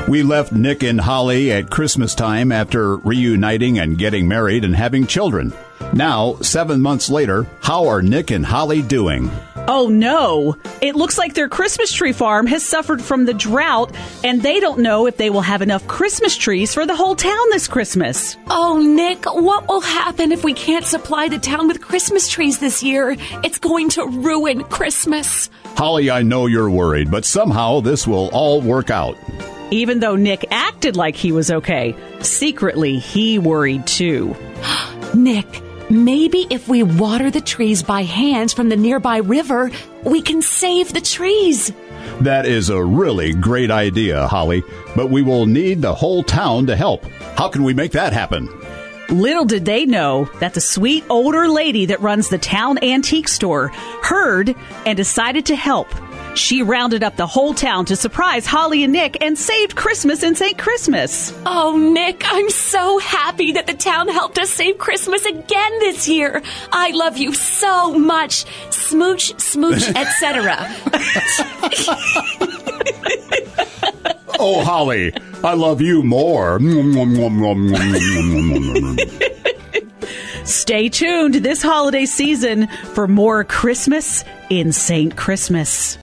We left Nick and Holly at Christmas time after reuniting and getting married and having children. Now, 7 months later, how are Nick and Holly doing? Oh, no. It looks like their Christmas tree farm has suffered from the drought, and they don't know if they will have enough Christmas trees for the whole town this Christmas. Oh, Nick, what will happen if we can't supply the town with Christmas trees this year? It's going to ruin Christmas. Holly, I know you're worried, but somehow this will all work out. Even though Nick acted like he was okay, secretly he worried too. Nick, maybe if we water the trees by hand from the nearby river, we can save the trees. That is a really great idea, Holly, but we will need the whole town to help. How can we make that happen? Little did they know that the sweet older lady that runs the town antique store heard and decided to help. She rounded up the whole town to surprise Holly and Nick and saved Christmas in St. Christmas. Oh, Nick, I'm so happy that the town helped us save Christmas again this year. I love you so much. Smooch, smooch, etc. Oh, Holly, I love you more. Stay tuned this holiday season for more Christmas in St. Christmas.